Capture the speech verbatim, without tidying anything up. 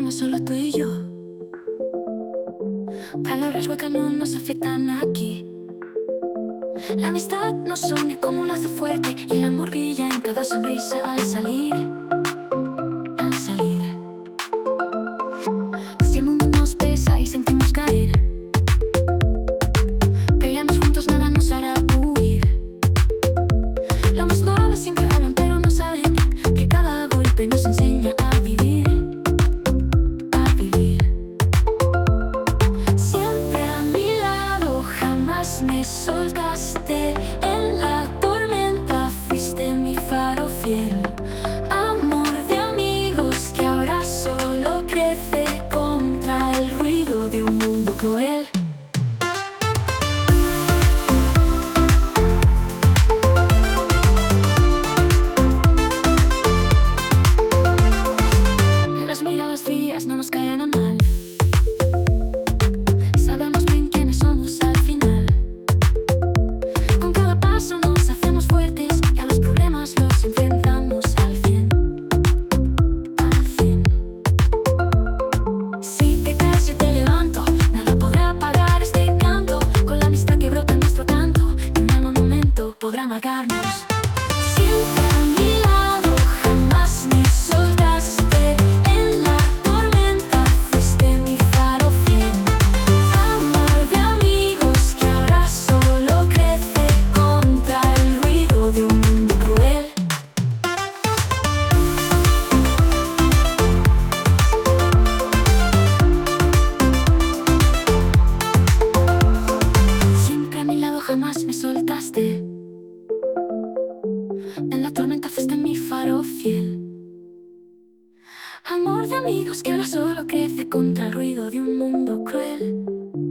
cama solo tú y yo. Palabras huecas no nos afectan aquí. La amistad nos une como un lazo fuerte y el amor brilla en cada sonrisa al salir, al salir. Si el mundo nos pesa y sentimos caer, peleamos juntos, nada nos hará huir. Los más nobles siempre hablan pero no saben que cada golpe nos enseña a vivir, a vivir. Siempre a mi lado, jamás me soltaste. En la tormenta fuiste mi faro fiel. Amor de amigos que ahora solo crece contra el ruido de un mundo cruel. Las miradas frías no nos caen a mal. Sabemos bien quiénes somos al final. Con cada paso nos hacemos fuertes y a los problemas los enfrentamos al fin, al fin. Si te caes yo te levanto, nada podrá apagar este canto. Con la amistad que brota en nuestro canto, ni un mal momento podrá amargarnos. Siempre a mi lado, jamás me soltaste. En la tormenta fuiste mi faro fiel. Amor de amigos que ahora solo crece contra el ruido de un mundo cruel. Siempre a mi lado, jamás me soltaste. En la tormenta fuiste mi faro fiel. Amor de amigos que ahora solo crece contra el ruido de un mundo cruel.